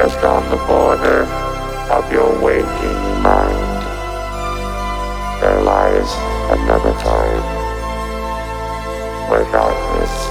just on the border of your waking mind, there lies another time where darkness